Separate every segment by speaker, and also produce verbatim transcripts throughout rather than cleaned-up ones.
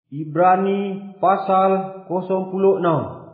Speaker 1: Ibrani pasal kosong puluh enam.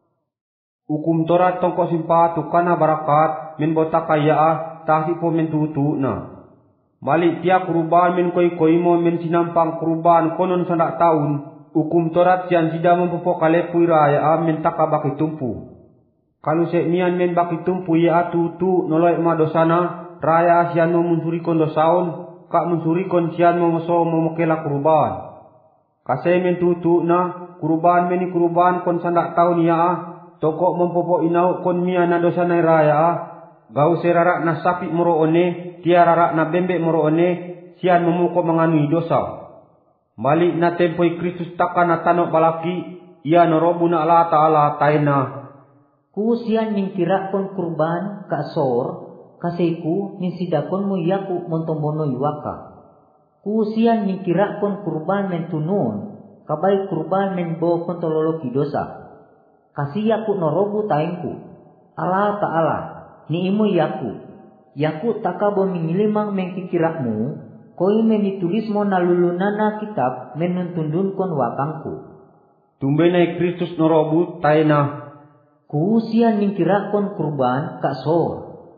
Speaker 1: Hukum Torat tongkok simpa tukana barakat min bota kaya tahti po min tutu na. Malik tiap kuruban min koi koi mo min sinampang kuruban konon sandak tahun. Hukum Torat sian sida mempopo kale pui raya min taka baki tumpu. Kalau sek mian min baki tumpu ya tutu noloi ma dosana raya sian mo munsuri kon dosaun kak munsuri kon sian mo moso mo mokela kuruban. Kasih men tutu na kurban meni kurban kon sandak tahun ya tokok mempopo inau kon mia na dosa na raya gau serarak na sapi moro one tia rarak na bembek moro one sian memuko menganui dosa. Balik na tempoi Kristus takkan na tanok balaki ia norobu na Allah Ta'ala taina.
Speaker 2: Ku sian mingkira kon kurban ka sor kasihku min sidakon mo yaku montombono yuwaka. Kusian mingkira kon kurban men tunun, kabay kurban men bo kon tololoki dosa. Kasih yaku norobu taingku, Allah Ta'ala, ni imo yaku, yaku takabo mingilimang mengkikirakmu, koi men ditulis mo nalulunana kitab menuntundun kon wakangku.
Speaker 1: Tumbe na Kristus norobu taina.
Speaker 2: Kusian mingkira kon kurban kasor,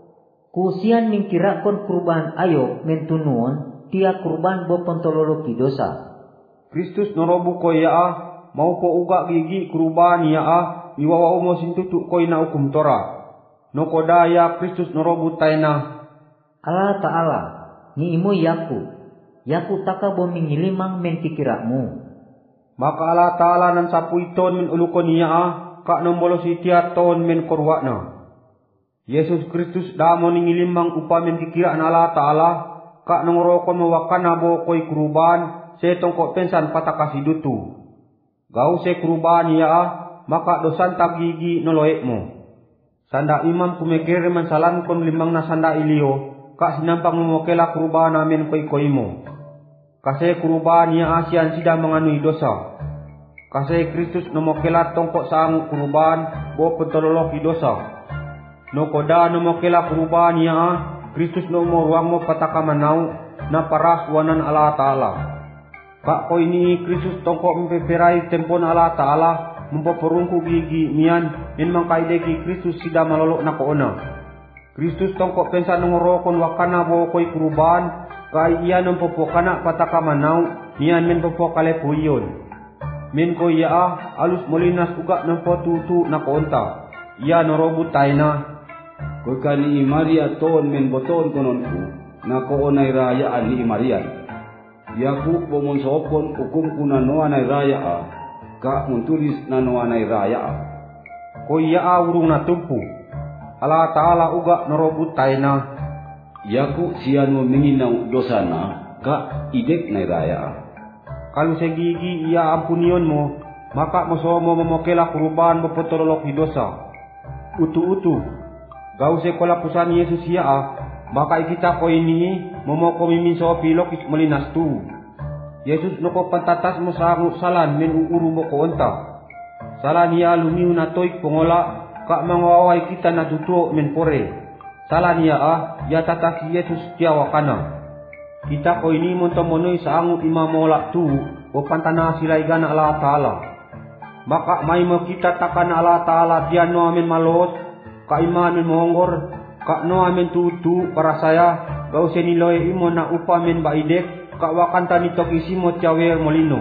Speaker 2: kusian mingkira kon kurban ayok men tunun, tia kurban bo pontololoki dosa.
Speaker 1: Kristus norobu ko ya mau po uga gigi kurban ya iwawa umo sintutu ko ina hukum Torah. No kodaya Kristus norobu taina.
Speaker 2: Allah Ta'ala, ni imo yaku, yaku taka bo mingilimang mengkikirakmu.
Speaker 1: Maka Allah Ta'ala nan sapu iton min ulukon ya kak nombolo si tia ton men korwana. Yesus Kristus damo ningilimang upa mengkikirak na Allah Ta'ala. Kak nongorokon mewakana bo koi kuruban se tongkok pensan patakasi dutu. Gau se kuruban ya maka dosan tak gigi noloekmo. Sanda imam kumekere mansalan kon limang na sanda ilio kak sinampang memokela kuruban amin koi koimo. Kase kuruban ya asian sida menganui dosa. Kase Kristus nomokela tongkok sang kuruban bo petololoki dosa. Nokoda nomokela kuruban ya Kristus no mo ruang mo pataka manau na paras wanan Allah Ta'ala. Kak ko ini Kristus tongkok mempeperai tempon Allah Ta'ala mempoporungku gigi mian min mangkaideki Kristus sida malolok na koona. Kristus tongkok pensa nongorokon wakana bo koi kuruban kai iya nompopokana pataka manau mian min popo kale puyon. Min ko iya alus molinas uga nompotutu na koonta. Iya norobu taina.
Speaker 3: Kau kali Maria ton men boton kononku, na ko onay raya ani Maria. Yaku pomon sopon hukum kuna no anay raya a, ka muntulis na no anay raya a.
Speaker 1: Ko iya urung na tumpu. Allah Ta'ala uga norobut taina.
Speaker 3: Yaku siyan mo minginaw dosa na, ka idek na raya a.
Speaker 1: Kalau segigi iya ampunion mo, maka moso mo memokela kurban bopotololok di dosa. Utu-utu. Gau se kola pusan Yesus ya maka kita ko ini momoko mimin so pilok is molinas tu. Yesus noko pantatas mo sangu salan men uuru mo ko onta. Salan ya lumiu na toik pongola kak mangawaway kita na tutuo men pore. Salan ya ah ya tatasi Yesus tiawa kana. Kita ko ini montomonoy sangu imamola tu o pantana silay gana Allah Ta'ala. Maka may mo kita takan Allah Ta'ala tiyan no amin malos. Kaiman min monggor, kak no amin tutu para saya, gau seniloy imo na upa min baidek, kak wakanta nitok isi mo tiawer molino.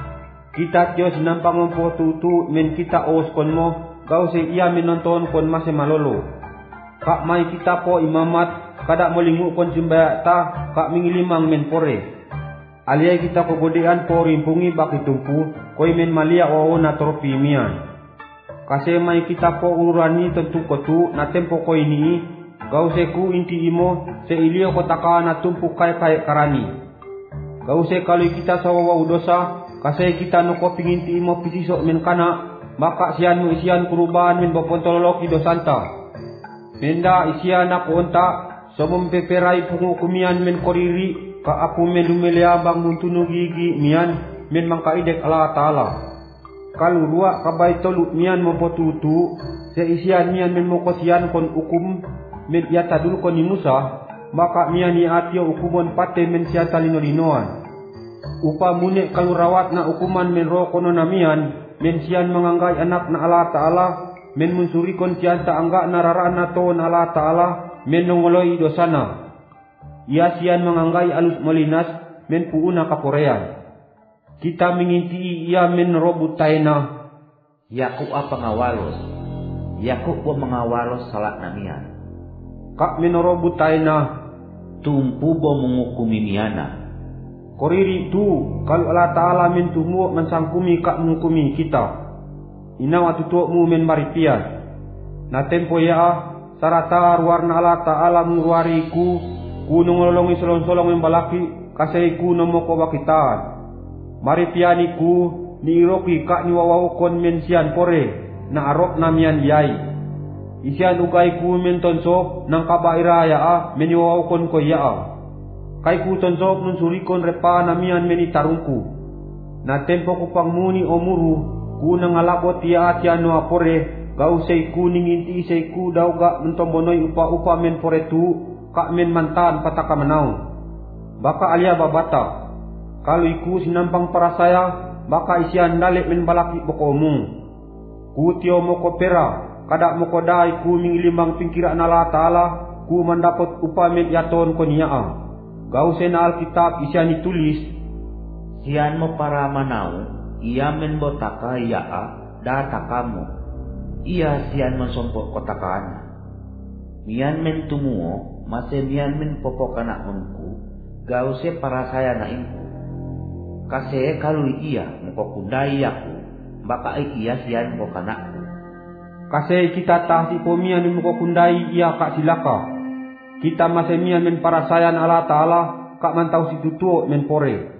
Speaker 1: Kita tiyo sinampang mampo tutu min kita os kon mo, gau se iya min nonton kon mase malolo. Kak may kita po imamat, kada molingu kon simbaya ta, kak mingilimang min pore. Aliyay kita ko godean po rimpungi baki tumpu, koy min malia o na tropi mian. Kasi may kita po urani tentu kotu na tempo ko ini gau se ku inti imo se ilio ko taka na tumpu kay kay karani. Gau se kalau kita sawawa dosa kasi kita no ko pinginti imo pisiso men kana maka sian mo isian kuruban men bopontololoki dosanta. Menda isian na konta so mempeperai pungu kumian men koriri ka aku men lumeleabang muntunu gigi mian men mangkaidek Allah Ta'ala. Kalau ruak kabay tolu mian mempotutu se isian mian men mokosian kon hukum men yata dulu kon ni Musa maka mian ni atio hukumon pate men siata lino-linoan. Upa munik kalau rawat na ukuman men ro kono namian, men sian menganggai anak na Allah Ta'ala, men mensurikon sian ta angga na raraan na to na Allah Ta'ala, men nongoloi dosana. Ia sian menganggai alus molinas, men puuna kaporean. Kita menginti ia men robut taina.
Speaker 4: Yaku apa ngawalos? Yaku po mengawalos salat namian.
Speaker 1: Kak men robut taina.
Speaker 4: Tumpu bo mengukumi miana.
Speaker 1: Koriri tu, kalau Allah Ta'ala men tumu mensangkumi kak mengukumi kita. Ina waktu tuakmu men maripian. Na tempo ya, sarata warna Allah Ta'ala mengruariku, ku nongolongi solong-solong yang balaki, kasaiku nomoko wakitaan. Maripianiku, ni iroki kak ni wawawukon men sian pore, na arok namian yai. Isian ukaiku men tonsok, nang kabairaya ah, men wawawukon ko ya. Kai ku tonsok nun surikon repa namian meni tarungku. Na tempo ku pangmuni omuru, ku nangalabot ya atya no apore, gau sei ku ninginti sei ku daw ga mentombonoi upa-upa men pore tu, kak men mantan pataka menau. Baka alia babata, kalau iku sinampang para saya, baka isian dalik men balaki bokomu. Ku tio moko pera, kada moko dai ku mingilimbang pingkira na Allah Ta'ala, ku mendapat upa men yaton koniaa. Gau sena Alkitab isian ditulis,
Speaker 4: sian mo para manau, ia menbotaka ia a, data kamu. Ia sian mensompok kotakaan. Mian men tumuo, mase mian men popok anak menku, gau se para saya na inku. Kase kalau ia mengkokundai aku, baka ia sian mo kanakku.
Speaker 1: Kase kita tahti pomian mengkokundai ia kak silaka. Kita masih mian men para sayan Allah Ta'ala, kak mantau si tutuo men pore.